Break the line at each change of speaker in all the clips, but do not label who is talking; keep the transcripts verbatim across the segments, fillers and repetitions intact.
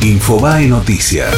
Infobae Noticias.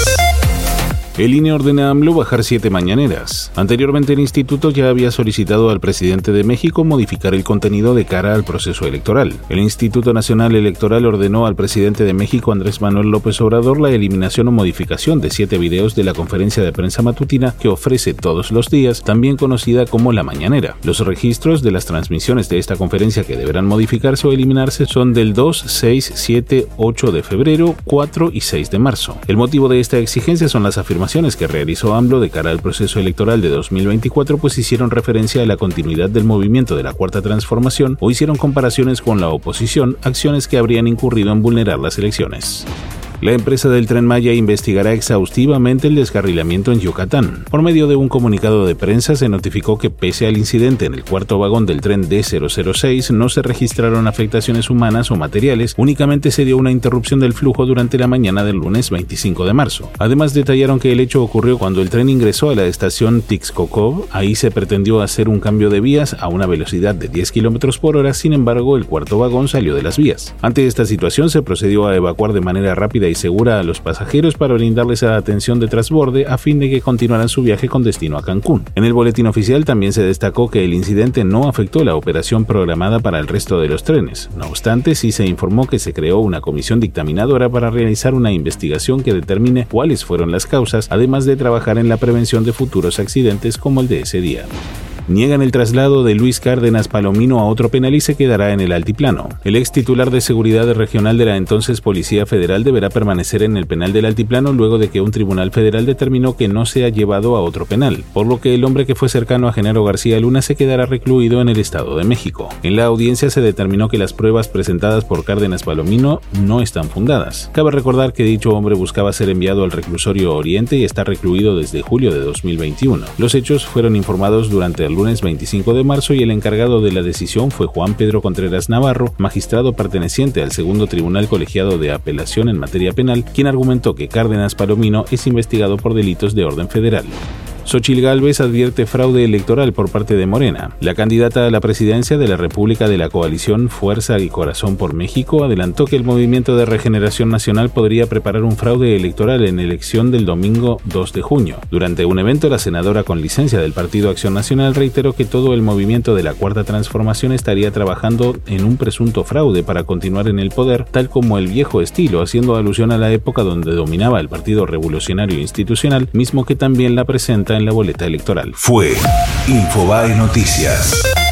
El I N E ordena a AMLO bajar siete mañaneras. Anteriormente el instituto ya había solicitado al presidente de México modificar el contenido de cara al proceso electoral. El Instituto Nacional Electoral ordenó al presidente de México, Andrés Manuel López Obrador, la eliminación o modificación de siete videos de la conferencia de prensa matutina que ofrece todos los días, también conocida como La Mañanera. Los registros de las transmisiones de esta conferencia que deberán modificarse o eliminarse son del dos, seis, siete, ocho de febrero, cuatro y seis de marzo. El motivo de esta exigencia son las afirmaciones que realizó AMLO de cara al proceso electoral de dos mil veinticuatro, pues hicieron referencia a la continuidad del movimiento de la Cuarta Transformación o hicieron comparaciones con la oposición, acciones que habrían incurrido en vulnerar las elecciones. La empresa del Tren Maya investigará exhaustivamente el descarrilamiento en Yucatán. Por medio de un comunicado de prensa se notificó que pese al incidente en el cuarto vagón del tren D cero cero seis no se registraron afectaciones humanas o materiales, únicamente se dio una interrupción del flujo durante la mañana del lunes veinticinco de marzo. Además detallaron que el hecho ocurrió cuando el tren ingresó a la estación Tixkokob. Ahí se pretendió hacer un cambio de vías a una velocidad de diez kilómetros por hora, sin embargo el cuarto vagón salió de las vías. Ante esta situación se procedió a evacuar de manera rápida y segura a los pasajeros para brindarles la atención de transborde a fin de que continuaran su viaje con destino a Cancún. En el boletín oficial también se destacó que el incidente no afectó la operación programada para el resto de los trenes. No obstante, sí se informó que se creó una comisión dictaminadora para realizar una investigación que determine cuáles fueron las causas, además de trabajar en la prevención de futuros accidentes como el de ese día. Niegan el traslado de Luis Cárdenas Palomino a otro penal y se quedará en el Altiplano. El ex titular de seguridad regional de la entonces Policía Federal deberá permanecer en el penal del Altiplano luego de que un tribunal federal determinó que no sea llevado a otro penal, por lo que el hombre que fue cercano a Genaro García Luna se quedará recluido en el Estado de México. En la audiencia se determinó que las pruebas presentadas por Cárdenas Palomino no están fundadas. Cabe recordar que dicho hombre buscaba ser enviado al reclusorio Oriente y está recluido desde julio de dos mil veintiuno. Los hechos fueron informados durante el lunes veinticinco de marzo y el encargado de la decisión fue Juan Pedro Contreras Navarro, magistrado perteneciente al segundo Tribunal Colegiado de Apelación en materia penal, quien argumentó que Cárdenas Palomino es investigado por delitos de orden federal. Xóchitl Gálvez advierte fraude electoral por parte de Morena. La candidata a la presidencia de la República de la coalición Fuerza y Corazón por México adelantó que el Movimiento de Regeneración Nacional podría preparar un fraude electoral en elección del domingo dos de junio. Durante un evento, la senadora con licencia del Partido Acción Nacional reiteró que todo el movimiento de la Cuarta Transformación estaría trabajando en un presunto fraude para continuar en el poder, tal como el viejo estilo, haciendo alusión a la época donde dominaba el Partido Revolucionario Institucional, mismo que también la presenta en la boleta electoral.
Fue Infobae Noticias.